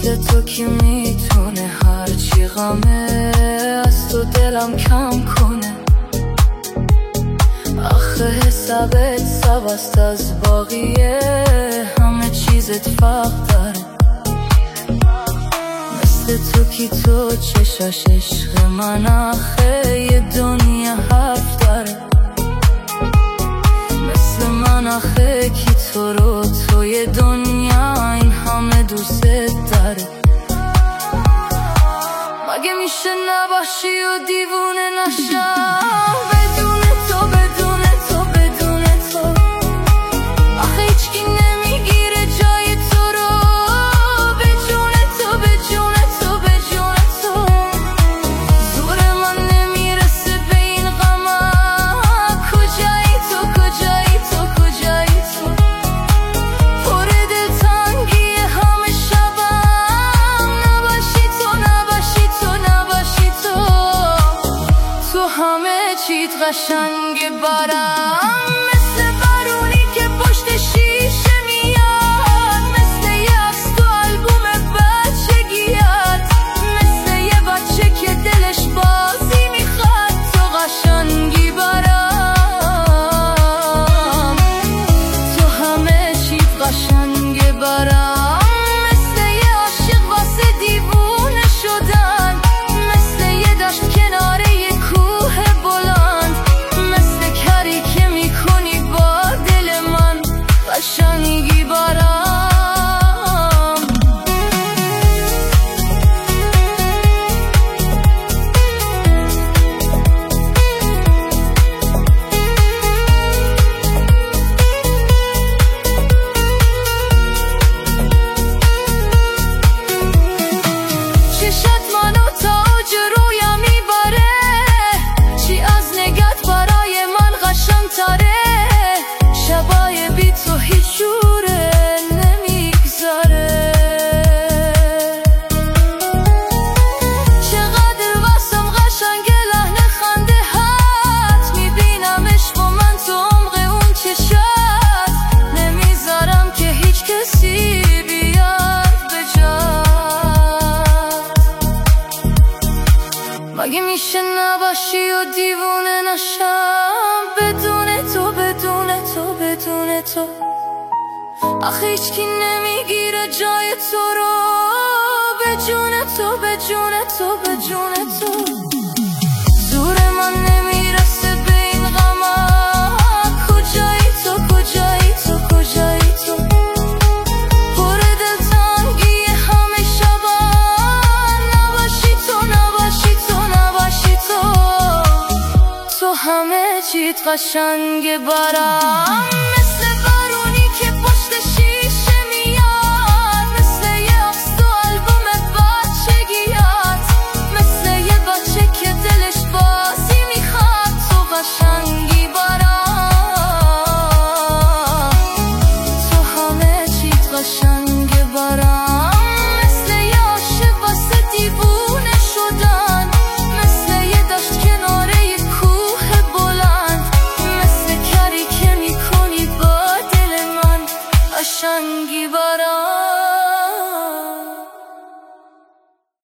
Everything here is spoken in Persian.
مثل تو کی میتونه هرچی غمه از تو دلم کم کنه. آخه حسابت سبست از باقیه، همه چیزت فرق داره. مثل تو کی تو چشاش عشق من آخه یه دنیا حرف داره. مثل من آخه کی تو رو توی دنیا این همه دوست داره. مگه میشه نباشی و دیوونه نشم بدون تو بدون تو بدون تو؟ آخه هیچکی نمیگیره جای تو رو به جون تو به جون تو به جون تو. زور من نمیرسه به این غمم، کجایی تو کجایی تو کجایی تو؟ پر دلتنگی همه شبم، نباشی تو نباشی تو نباشی تو. تو همه چیت قشنگه برام، مثل بارونی که پشت شیشه میاد، مثل یه عکس تو آلبوم بچگیات، مثل یه بچه که دلش بازی میخواد. تو قشنگی برام، تو همه چیت قشنگه برام، مثل یه عاشق واسه دیوونه شدن، مثل یه دشت کناره یه کوه بلند، مثل کاری که میکنی با دل من قشنگی برام. چشات منو تا اوج رویم میبره، چی از نگات برای من قشنگ تره. شبای بی تو هیچ جوره نمیگذره. چقدر واسم قشنگ لحن خنده هات، میبینمش با من تو عمق اون چشات. نمیذارم که هیچ کسی بیاد به جات. مگه میشه نباشی و دیوونه نشم بدون تو بدون تو بدون تو؟ آخه هیچکی نمیگیره جای تو رو به جون تو به جون تو به جون تو. زور من نمیرسه به این غمم، کجایی تو کجایی تو کجایی تو؟ پر دلتنگی همه شبم، نباشی تو نباشی تو نباشی تو. تو همه چیت قشنگه برام، مثل بارونی که پشت شیشه میاد، مثل یه عکس تو آلبوم بچگیات، مثل یه بچه که دلش بازی میخواد. تو قشنگی برام، تو همه چیت قشنگه برام، مثل یه عاشق واسه دیوونه شدن، مثل یه دشت کناره یه کوه بلند، مثل کاری که میکنی با دل من قشنگی برام.